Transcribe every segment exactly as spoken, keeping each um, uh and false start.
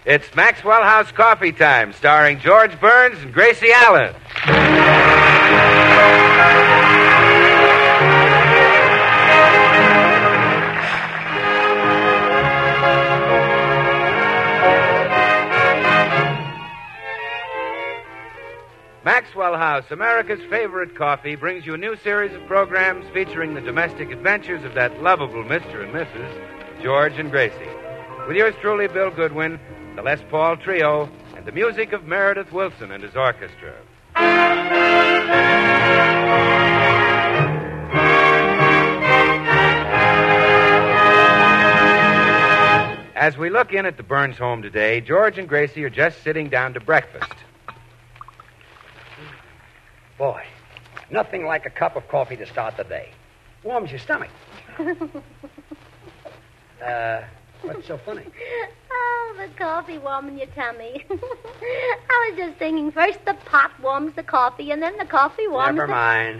It's Maxwell House Coffee Time, starring George Burns and Gracie Allen. Maxwell House, America's favorite coffee, brings you a new series of programs featuring the domestic adventures of that lovable Mister and Missus George and Gracie. With yours truly, Bill Goodwin, the Les Paul Trio, and the music of Meredith Wilson and his orchestra. As we look in at the Burns home today, George and Gracie are just sitting down to breakfast. Boy, nothing like a cup of coffee to start the day. Warms your stomach. uh, what's so funny? Oh, the coffee warming your tummy. I was just thinking, first the pot warms the coffee, and then the coffee warms Never the... mind.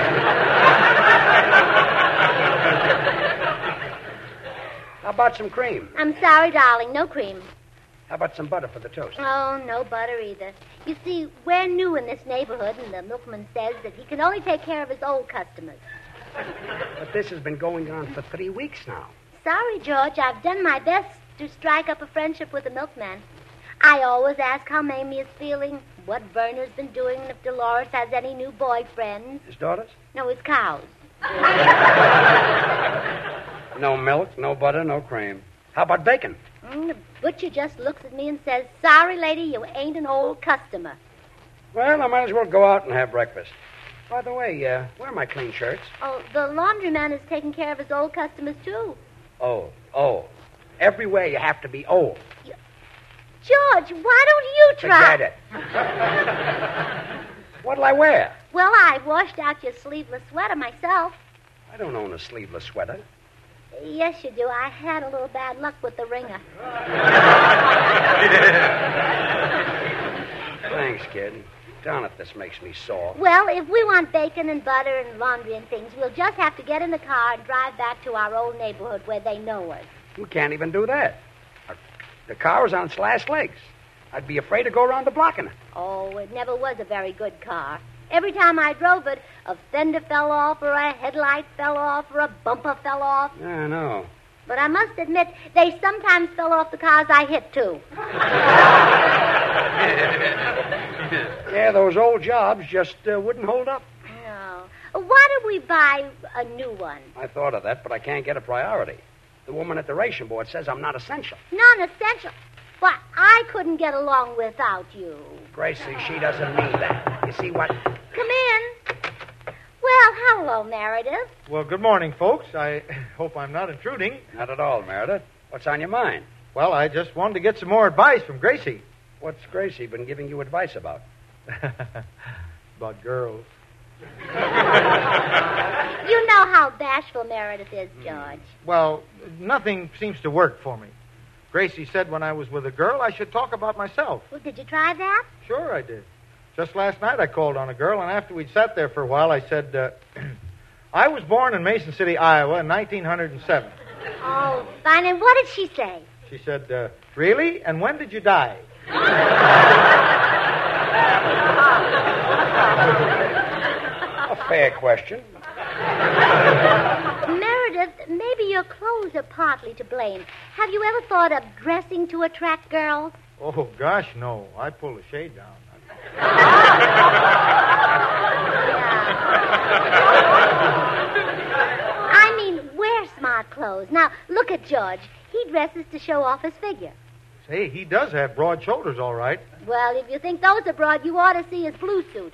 How about some cream? I'm sorry, darling, no cream. How about some butter for the toast? Oh, no butter either. You see, we're new in this neighborhood, and the milkman says that he can only take care of his old customers. But this has been going on for three weeks now. Sorry, George. I've done my best to strike up a friendship with the milkman. I always ask how Mamie is feeling, what Verner's been doing, and if Dolores has any new boyfriends. His daughters? No, his cows. No milk, no butter, no cream. How about bacon? Mm, the butcher just looks at me and says, sorry, lady, you ain't an old customer. Well, I might as well go out and have breakfast. By the way, uh, where are my clean shirts? Oh, the laundryman is taking care of his old customers, too. Oh, oh. Everywhere you have to be old. You... George, why don't you try? Forget it. What'll I wear? Well, I washed out your sleeveless sweater myself. I don't own a sleeveless sweater. Yes, you do. I had a little bad luck with the ringer. Thanks, kid. Darn it, this makes me sore. Well, if we want bacon and butter and laundry and things, we'll just have to get in the car and drive back to our old neighborhood where they know us. You can't even do that. The car is on its last legs. I'd be afraid to go around the block in it. Oh, it never was a very good car. Every time I drove it, a fender fell off, or a headlight fell off, or a bumper fell off. Yeah, I know. But I must admit, they sometimes fell off the cars I hit, too. Yeah, those old jobs just uh, wouldn't hold up. No. Why don't we buy a new one? I thought of that, but I can't get a priority. The woman at the ration board says I'm not essential. Non-essential? Why, I couldn't get along without you. Gracie, she doesn't mean that. You see what... Come in. Well, hello, Meredith. Well, good morning, folks. I hope I'm not intruding. Not at all, Meredith. What's on your mind? Well, I just wanted to get some more advice from Gracie. What's Gracie been giving you advice about? About girls. You know how bashful Meredith is, George. Well, nothing seems to work for me. Gracie said when I was with a girl, I should talk about myself. Well, did you try that? Sure, I did. Just last night I called on a girl, and after we'd sat there for a while, I said, uh, I was born in Mason City, Iowa in nineteen oh seven. Oh, fine. And what did she say? She said, uh, really? And when did you die? A fair question. Meredith, maybe your clothes are partly to blame. Have you ever thought of dressing to attract girls? Oh, gosh, no. I pull the shade down. I mean, wear smart clothes. Now, look at George. He dresses to show off his figure. Say, he does have broad shoulders, all right. Well, if you think those are broad, you ought to see his blue suit.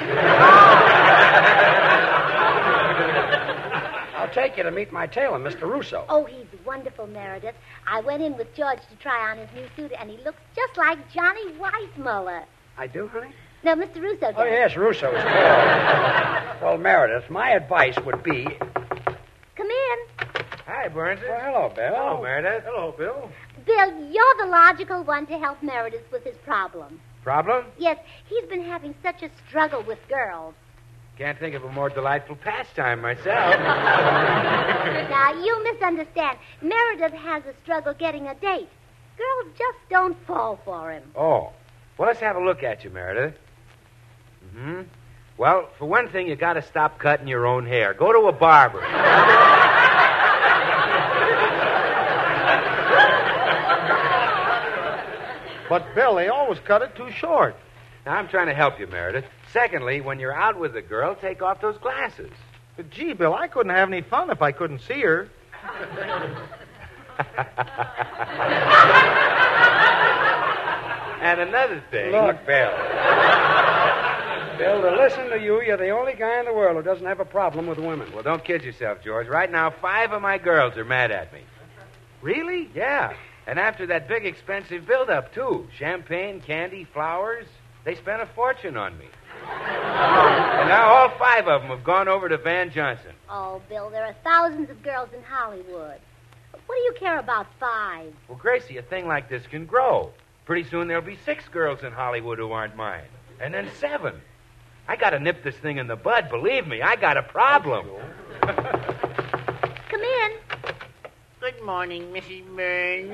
I'll take you to meet my tailor, Mister Russo. Oh, he's wonderful, Meredith. I went in with George to try on his new suit, and he looks just like Johnny Weissmuller. I do, honey? No, Mister Russo does. Oh, yes, Russo is called. Well, Meredith, my advice would be... Come in. Hi, Burns. Well, hello, Bill. Hello, Meredith. Hello, Bill. Bill, you're the logical one to help Meredith with his problem. Problem? Yes, he's been having such a struggle with girls. Can't think of a more delightful pastime myself. Now, you misunderstand. Meredith has a struggle getting a date. Girls just don't fall for him. Oh. Well, let's have a look at you, Meredith. Mm-hmm. Well, for one thing, you got to stop cutting your own hair. Go to a barber. But, Bill, they always cut it too short. Now, I'm trying to help you, Meredith. Secondly, when you're out with a girl, take off those glasses. But, gee, Bill, I couldn't have any fun if I couldn't see her. And another thing, Look. Bill. Bill, to listen to you, you're the only guy in the world who doesn't have a problem with women. Well, don't kid yourself, George. Right now, five of my girls are mad at me. Really? Yeah. And after that big expensive build-up, too. Champagne, candy, flowers. They spent a fortune on me. And now all five of them have gone over to Van Johnson. Oh, Bill, there are thousands of girls in Hollywood. What do you care about five? Well, Gracie, a thing like this can grow. Pretty soon there'll be six girls in Hollywood who aren't mine. And then seven. I got to nip this thing in the bud. Believe me, I got a problem. Come in. Good morning, Missus Burns.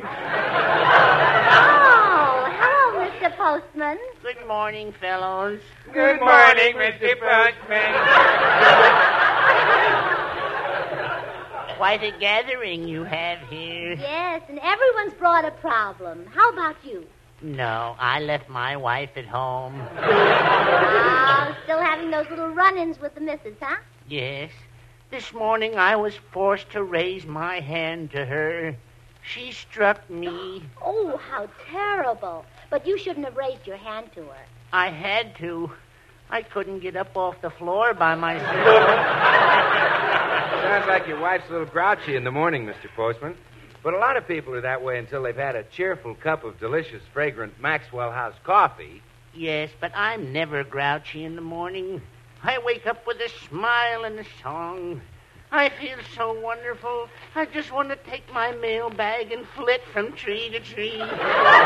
Oh, hello, Mister Postman. Good morning, fellows. Good morning, Mister Postman. Quite a gathering you have here. Yes, and everyone's brought a problem. How about you? No, I left my wife at home. Ah, still having those little run-ins with the missus, huh? Yes. This morning I was forced to raise my hand to her. She struck me. Oh, how terrible. But you shouldn't have raised your hand to her. I had to. I couldn't get up off the floor by myself. Sounds like your wife's a little grouchy in the morning, Mister Postman. But a lot of people are that way until they've had a cheerful cup of delicious, fragrant Maxwell House coffee. Yes, but I'm never grouchy in the morning. I wake up with a smile and a song. I feel so wonderful. I just want to take my mail bag and flit from tree to tree. I'm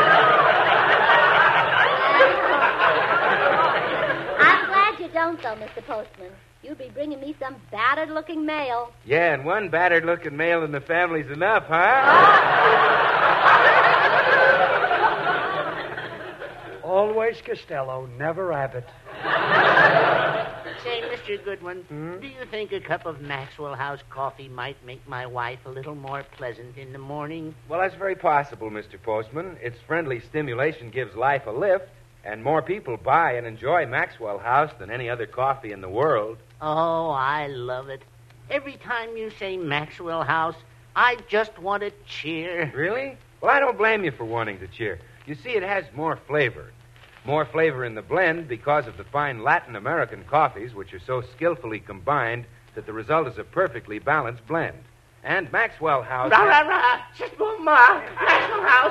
glad you don't, though, Mister Postman. You'd be bringing me some battered-looking mail. Yeah, and one battered-looking male in the family's enough, huh? Always Costello, never Abbott. Say, Mister Goodwin, Hmm? do you think a cup of Maxwell House coffee might make my wife a little more pleasant in the morning? Well, that's very possible, Mister Postman. Its friendly stimulation gives life a lift, and more people buy and enjoy Maxwell House than any other coffee in the world. Oh, I love it. Every time you say Maxwell House, I just want to cheer. Really? Well, I don't blame you for wanting to cheer. You see, it has more flavor. More flavor in the blend because of the fine Latin American coffees, which are so skillfully combined that the result is a perfectly balanced blend. And Maxwell House... Rah, rah, rah. Just one more. Maxwell House.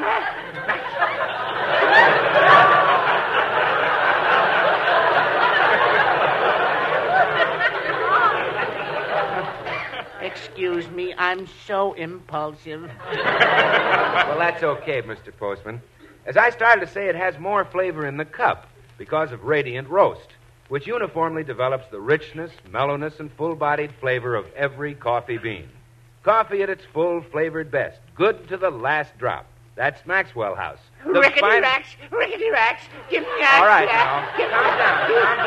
Excuse me, I'm so impulsive. Well, that's okay, Mister Postman. As I started to say, it has more flavor in the cup because of Radiant Roast, which uniformly develops the richness, mellowness, and full-bodied flavor of every coffee bean. Coffee at its full-flavored best, good to the last drop. That's Maxwell House. The Rickety fine- racks, rickety racks. Give me that. All right, that. now. Give Calm me down, that.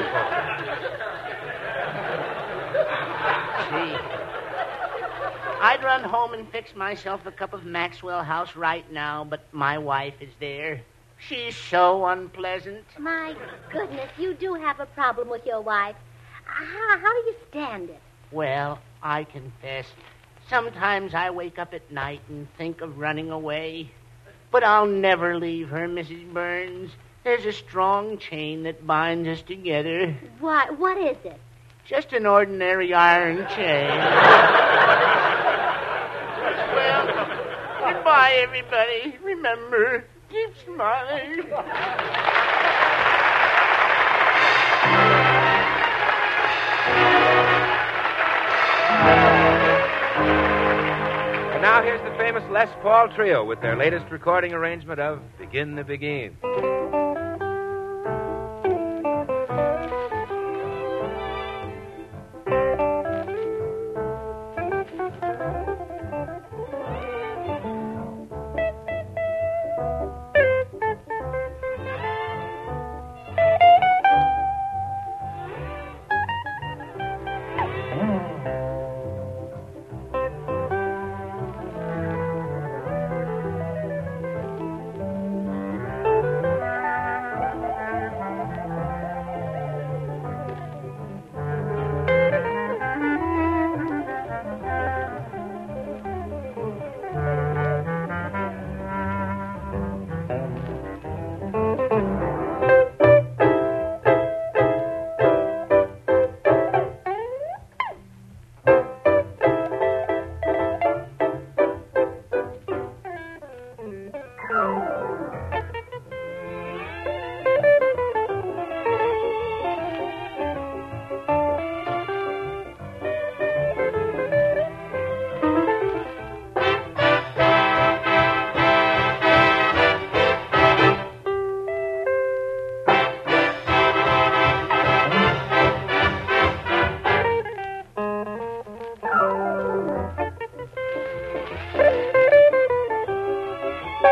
calm down, Mister Postman. Gee. I'd run home and fix myself a cup of Maxwell House right now, but my wife is there. She's so unpleasant. My goodness, you do have a problem with your wife. How, how do you stand it? Well, I confess, sometimes I wake up at night and think of running away. But I'll never leave her, Missus Burns. There's a strong chain that binds us together. What, what is it? Just an ordinary iron chain. Well, goodbye, everybody. Remember, keep smiling. And now here's the famous Les Paul Trio with their latest recording arrangement of Begin the Begin.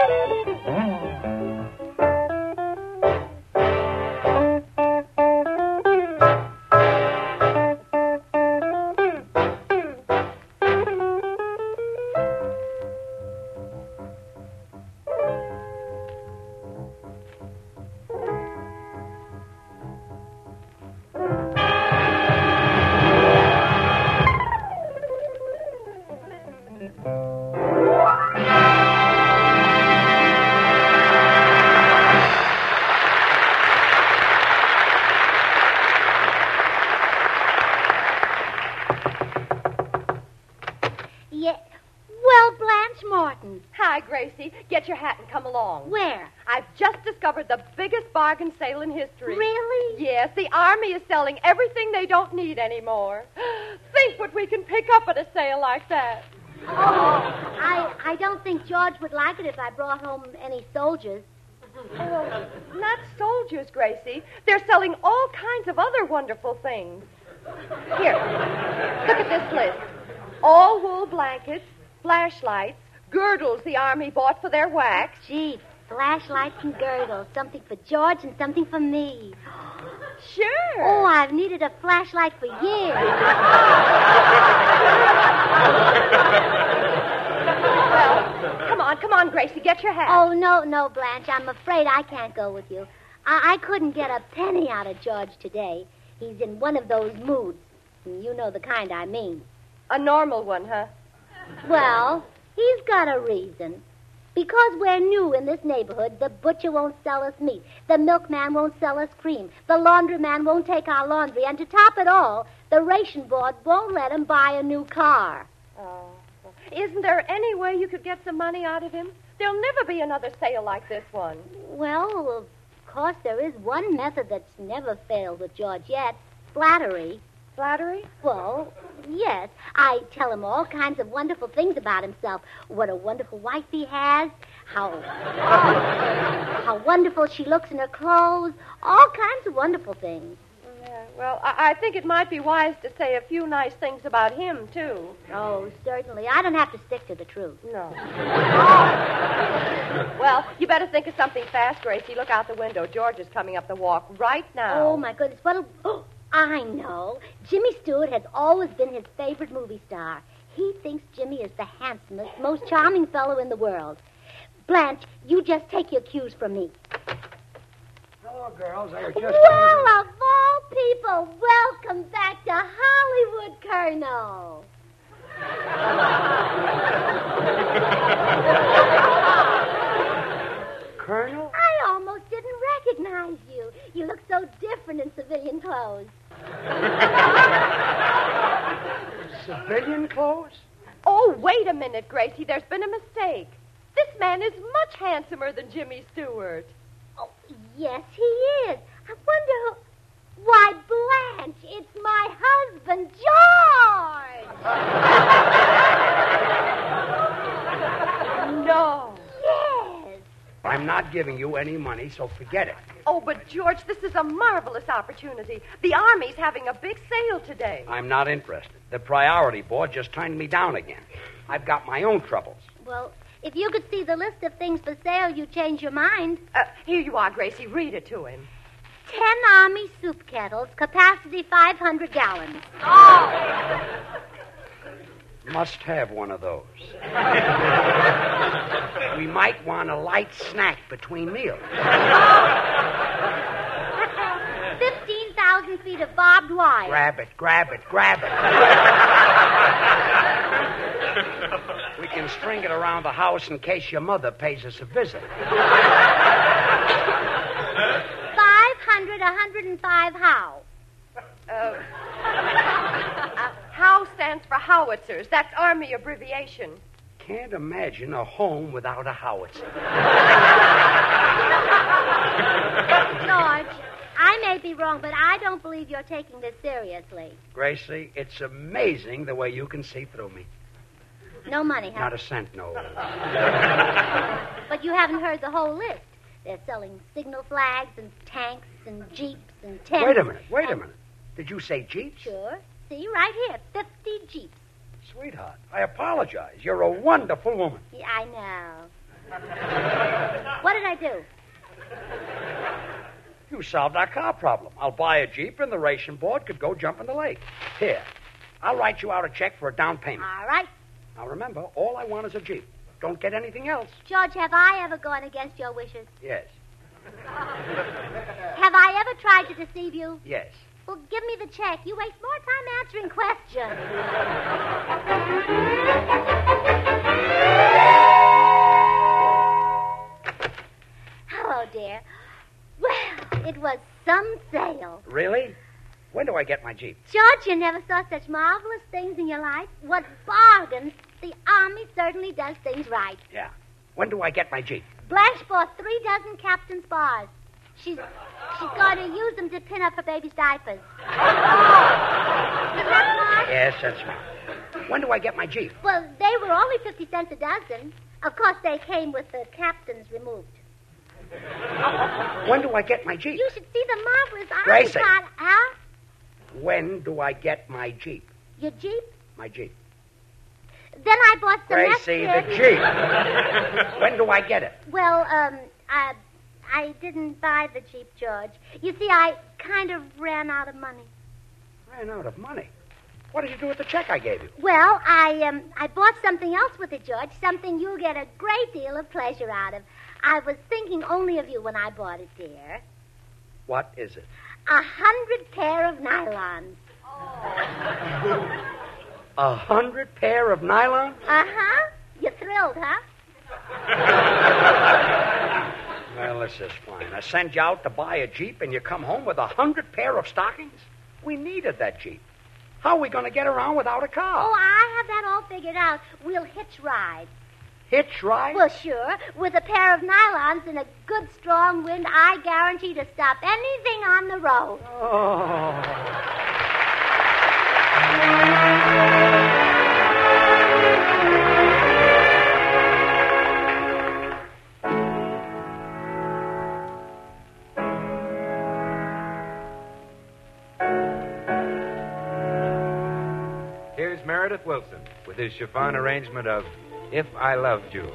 Hi, Gracie. Get your hat and come along. Where? I've just discovered the biggest bargain sale in history. Really? Yes, the Army is selling everything they don't need anymore. Think what we can pick up at a sale like that. Oh, I, I don't think George would like it if I brought home any soldiers. Oh, not soldiers, Gracie. They're selling all kinds of other wonderful things. Here, look at this list. All wool blankets, flashlights, girdles the Army bought for their wax. Gee, flashlights and girdles. Something for George and something for me. Sure. Oh, I've needed a flashlight for years. Well, come on, come on, Gracie. Get your hat. Oh, no, no, Blanche. I'm afraid I can't go with you. I, I couldn't get a penny out of George today. He's in one of those moods. You know the kind I mean. A normal one, huh? Well, he's got a reason. Because we're new in this neighborhood, the butcher won't sell us meat. The milkman won't sell us cream. The laundryman won't take our laundry. And to top it all, the ration board won't let him buy a new car. Oh. Isn't there any way you could get some money out of him? There'll never be another sale like this one. Well, of course, there is one method that's never failed with George yet. Flattery. Flattery? Well, yes. I tell him all kinds of wonderful things about himself. What a wonderful wife he has. How, how wonderful she looks in her clothes. All kinds of wonderful things. Yeah, well, I, I think it might be wise to say a few nice things about him, too. Oh, certainly. I don't have to stick to the truth. No. Well, you better think of something fast, Gracie. Look out the window. George is coming up the walk right now. Oh, my goodness. What'll... Oh, I know. Jimmy Stewart has always been his favorite movie star. He thinks Jimmy is the handsomest, most charming fellow in the world. Blanche, you just take your cues from me. Hello, girls. I was just... Well, of all people, welcome back to Hollywood, Colonel. Colonel? I almost didn't recognize you. You look so different in civilian clothes. Civilian clothes? Oh, wait a minute, Gracie. There's been a mistake. This man is much handsomer than Jimmy Stewart. Oh, yes, he is. I wonder who... Why, Blanche, it's my husband, George! No. Yes. I'm not giving you any money, so forget it. Oh, but, George, this is a marvelous opportunity. The Army's having a big sale today. I'm not interested. The priority board just turned me down again. I've got my own troubles. Well, if you could see the list of things for sale, you'd change your mind. Uh, here you are, Gracie. Read it to him. Ten Army soup kettles, capacity five hundred gallons. Oh! Must have one of those. We might want a light snack between meals. Fifteen thousand feet of barbed wire. Grab it, grab it, grab it. We can string it around the house in case your mother pays us a visit. Five hundred, a hundred and five how? Uh, uh, HOW stands for howitzers. That's Army abbreviation. Can't imagine a home without a howitzer. George, I may be wrong, but I don't believe you're taking this seriously. Gracie, it's amazing the way you can see through me. No money, huh? Not a cent, no. But you haven't heard the whole list. They're selling signal flags and tanks and jeeps and tents. Wait a minute, wait a and... minute. Did you say jeeps? Sure. See, right here, fifty jeeps. Sweetheart, I apologize. You're a wonderful woman. Yeah, I know. What did I do? You solved our car problem. I'll buy a Jeep, and the racing board could go jump in the lake. Here, I'll write you out a check for a down payment. All right. Now, remember, all I want is a Jeep. Don't get anything else. George, have I ever gone against your wishes? Yes. Have I ever tried to deceive you? Yes. Well, give me the check. You waste more time answering questions. Hello, dear. Well, it was some sale. Really? When do I get my Jeep? George, you never saw such marvelous things in your life. What bargains. The Army certainly does things right. Yeah. When do I get my Jeep? Blanche bought three dozen Captain's bars. She's she's going to use them to pin up her baby's diapers. Is that smart? Yes, that's smart. When do I get my Jeep? Well, they were only fifty cents a dozen. Of course, they came with the captains removed. When do I get my Jeep? You should see the marvelous Army Gracie. car. Huh? When do I get my Jeep? Your Jeep? My Jeep. Then I bought some Gracie, the extra- Jeep. When do I get it? Well, um, I, I didn't buy the Jeep, George. You see, I kind of ran out of money. Ran out of money. What did you do with the check I gave you? Well, I um, I bought something else with it, George. Something you'll get a great deal of pleasure out of. I was thinking only of you when I bought it, dear. What is it? A hundred pair of nylons. A hundred pair of nylons? Uh-huh. You're thrilled, huh? Well, this is fine. I send you out to buy a Jeep, and you come home with a hundred pair of stockings? We needed that Jeep. How are we going to get around without a car? Oh, I have that all figured out. We'll hitch ride. Hitch ride? Well, sure. With a pair of nylons and a good strong wind, I guarantee to stop anything on the road. Oh. Here's Meredith Wilson with his chiffon arrangement of If I Loved You.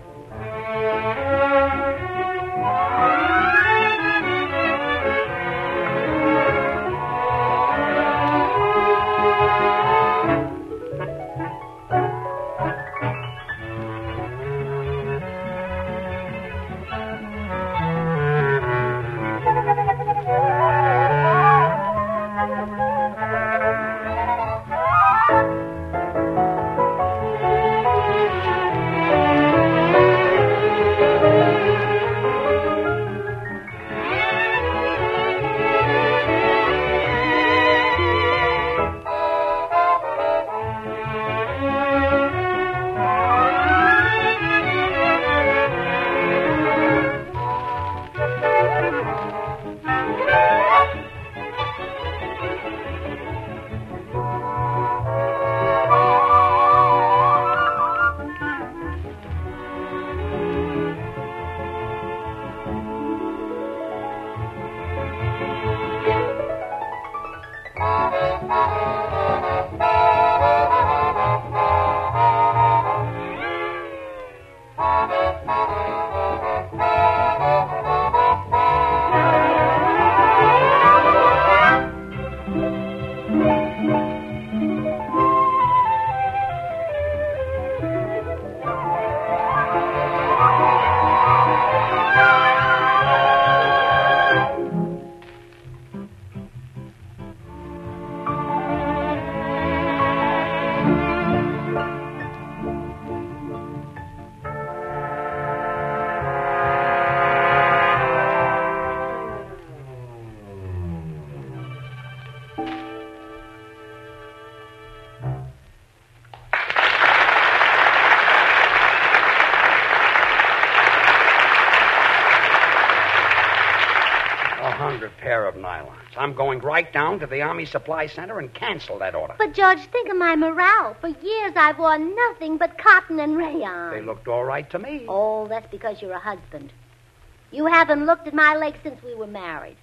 Pair of nylons. I'm going right down to the Army Supply Center and cancel that order. But, George, think of my morale. For years I've worn nothing but cotton and rayon. They looked all right to me. Oh, that's because you're a husband. You haven't looked at my legs since we were married.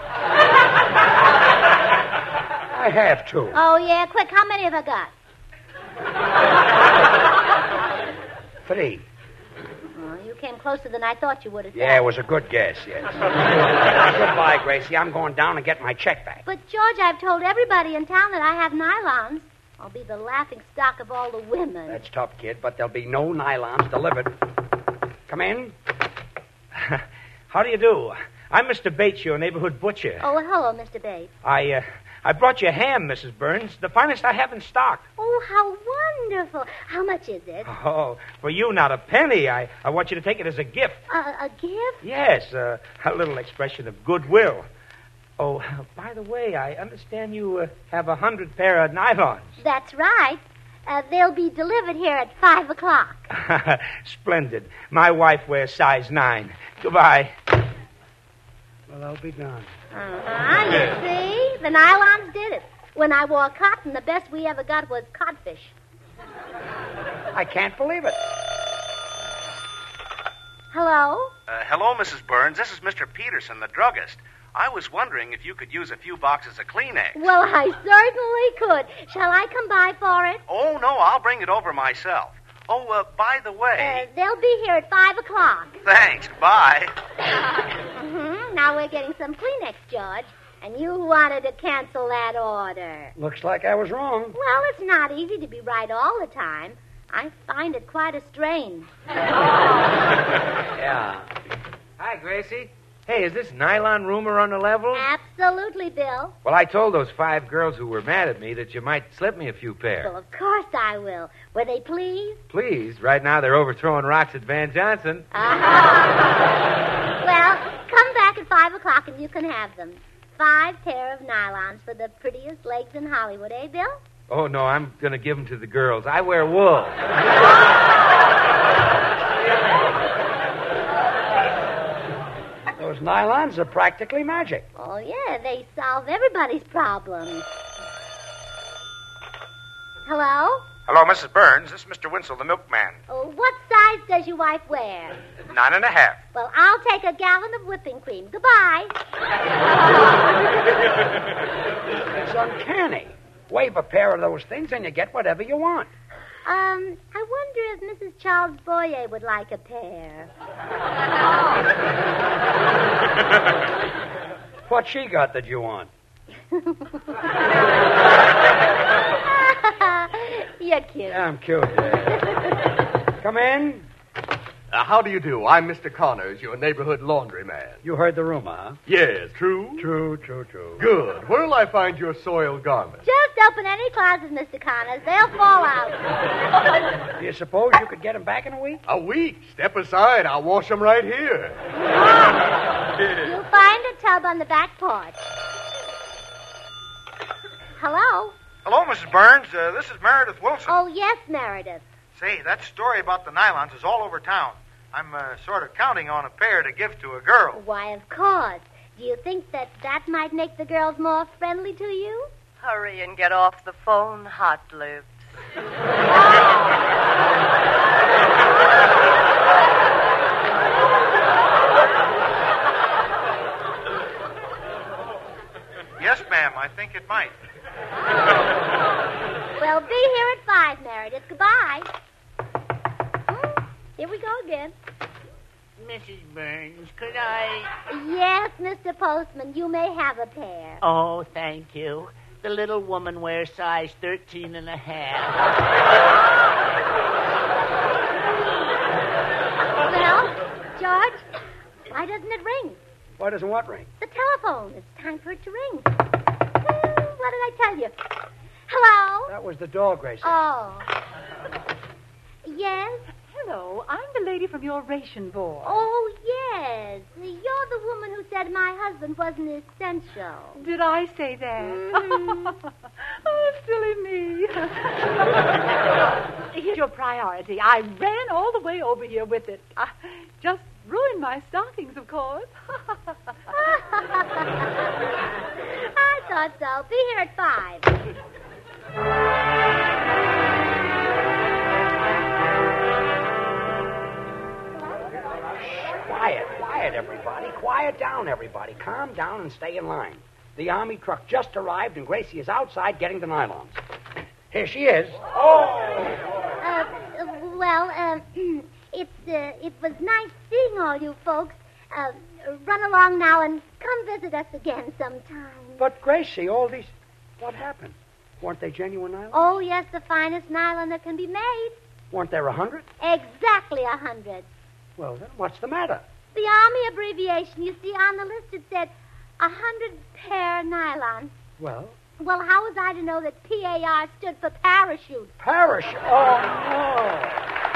I have to. Oh, yeah? Quick, how many have I got? Three. Oh, you came closer than I thought you would have. Yeah, it was a good guess, yes. Goodbye, Gracie. I'm going down and get my check back. But, George, I've told everybody in town that I have nylons. I'll be the laughing stock of all the women. That's tough, kid, but there'll be no nylons delivered. Come in. How do you do? I'm Mister Bates, your neighborhood butcher. Oh, hello, Mister Bates. I, uh, I brought you ham, Missus Burns, the finest I have in stock. Oh, how wonderful. How much is it? Oh, for you, not a penny. I, I want you to take it as a gift. Uh, a gift? Yes, uh, a little expression of goodwill. Oh, by the way, I understand you uh, have a hundred pair of nylons. That's right. Uh, they'll be delivered here at five o'clock. Splendid. My wife wears size nine. Goodbye. Well, I'll be gone. Uh-huh. You see? The nylons did it. When I wore cotton, the best we ever got was codfish. I can't believe it. Hello? Uh, hello, Missus Burns. This is Mister Peterson, the druggist. I was wondering if you could use a few boxes of Kleenex. Well, I certainly could. Shall I come by for it? Oh, no, I'll bring it over myself. Oh, uh, by the way... Uh, they'll be here at five o'clock. Thanks. Bye. Mm-hmm. Now we're getting some Kleenex, George. And you wanted to cancel that order. Looks like I was wrong. Well, it's not easy to be right all the time. I find it quite a strain. Yeah. Hi, Gracie. Hey, is this nylon rumor on the level? Absolutely, Bill. Well, I told those five girls who were mad at me that you might slip me a few pairs. Well, of course I will. Were they pleased? Please. Right now they're overthrowing rocks at Van Johnson. Uh-huh. Well, come back at five o'clock and you can have them. Five pair of nylons for the prettiest legs in Hollywood, eh, Bill? Oh, no, I'm going to give them to the girls. I wear wool. Those nylons are practically magic. Oh, yeah, they solve everybody's problems. Hello? Hello, Missus Burns. This is Mister Winslow, the milkman. Oh, what size does your wife wear? Nine and a half. Well, I'll take a gallon of whipping cream. Goodbye. It's uncanny. Wave a pair of those things and you get whatever you want. Um, I wonder if Missus Charles Boyer would like a pair. What she got that you want? You're cute. Yeah, I'm cute. Yeah. Come in. Uh, how do you do? I'm Mister Connors, your neighborhood laundryman. You heard the rumor, huh? Yes, true? True, true, true. Good. Where'll I find your soiled garments? Just open any closet, Mister Connors. They'll fall out. Do you suppose you could get them back in a week? A week. Step aside. I'll wash them right here. You'll find a tub on the back porch. Hello? Hello, Missus Burns. Uh, this is Meredith Wilson. Oh, yes, Meredith. Say, that story about the nylons is all over town. I'm uh, sort of counting on a pair to give to a girl. Why, of course. Do you think that that might make the girls more friendly to you? Hurry and get off the phone, hot lips. Yes, ma'am, I think it might. Well, be here at five, Meredith. Goodbye. Oh, here we go again. Missus Burns, could I... Yes, Mister Postman, you may have a pair. Oh, thank you. The little woman wears size thirteen and a half. Well, George, why doesn't it ring? Why doesn't what ring? The telephone. It's time for it to ring. Hmm, what did I tell you? Hello? That was the door, Gracie. Oh. Yes? Hello, I'm the lady from your ration board. Oh, yes. You're the woman who said my husband wasn't essential. Did I say that? Mm. Oh, silly me. Here's your priority. I ran all the way over here with it. I just ruined my stockings, of course. I thought so. Be here at five. Quiet, quiet, everybody. Quiet down, everybody. Calm down and stay in line. The army truck just arrived, and Gracie is outside getting the nylons. Here she is. Uh, well, um, it's, uh, it was nice seeing all you folks. Uh, run along now and come visit us again sometime. But, Gracie, all these... What happened? Weren't they genuine nylon? Oh, yes, the finest nylon that can be made. Weren't there a hundred? Exactly a hundred. Well, then, what's the matter? The Army abbreviation, you see, on the list it said a hundred pair nylon. Well? Well, how was I to know that P A R stood for parachute? Parachute? Oh, no.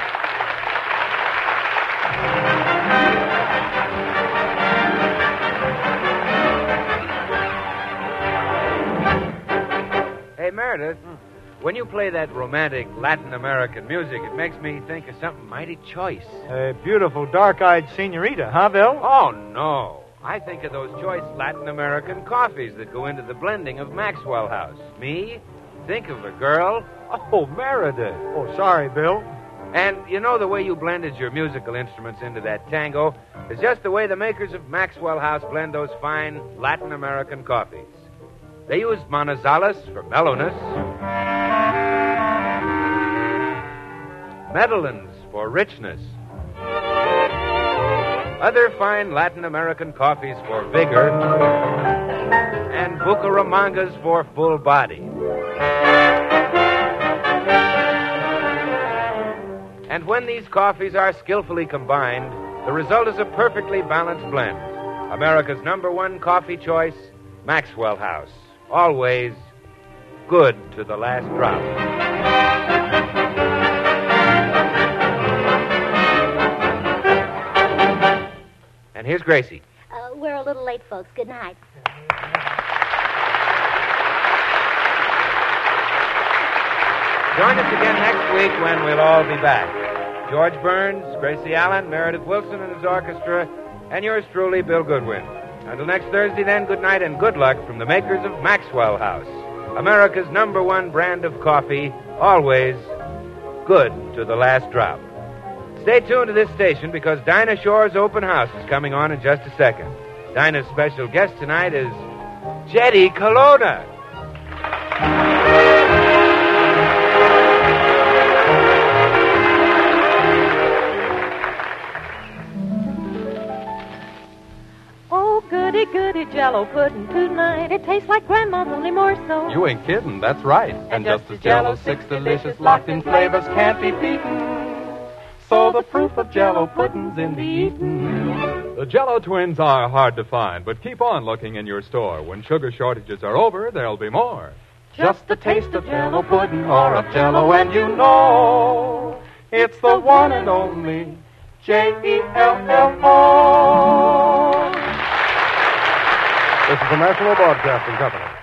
Hey, Meredith, when you play that romantic Latin American music, it makes me think of something mighty choice. A beautiful dark-eyed senorita, huh, Bill? Oh, no. I think of those choice Latin American coffees that go into the blending of Maxwell House. Me? Think of a girl? Oh, Meredith. Oh, sorry, Bill. And you know the way you blended your musical instruments into that tango is just the way the makers of Maxwell House blend those fine Latin American coffees. They used Manizales for mellowness, Medellins for richness, other fine Latin American coffees for vigor, and Bucaramangas for full body. And when these coffees are skillfully combined, the result is a perfectly balanced blend. America's number one coffee choice, Maxwell House. Always good to the last drop. And here's Gracie. Uh, we're a little late, folks. Good night. Join us again next week when we'll all be back. George Burns, Gracie Allen, Meredith Wilson and his orchestra, and yours truly, Bill Goodwin. Until next Thursday, then, good night and good luck from the makers of Maxwell House, America's number one brand of coffee, always good to the last drop. Stay tuned to this station because Dinah Shore's open house is coming on in just a second. Dinah's special guest tonight is Jetty Colonna. Goody, goody Jello pudding tonight. It tastes like Grandma's, only more so. You ain't kidding, that's right. And, and just just as Jello's six delicious locked-in flavors can't be beaten, so the proof of Jello pudding's in the eating. The Jello twins are hard to find, but keep on looking in your store. When sugar shortages are over, there'll be more. Just the taste of Jello pudding or of Jello, and you know it's the one and only J E L L O. This is the National Broadcasting Company.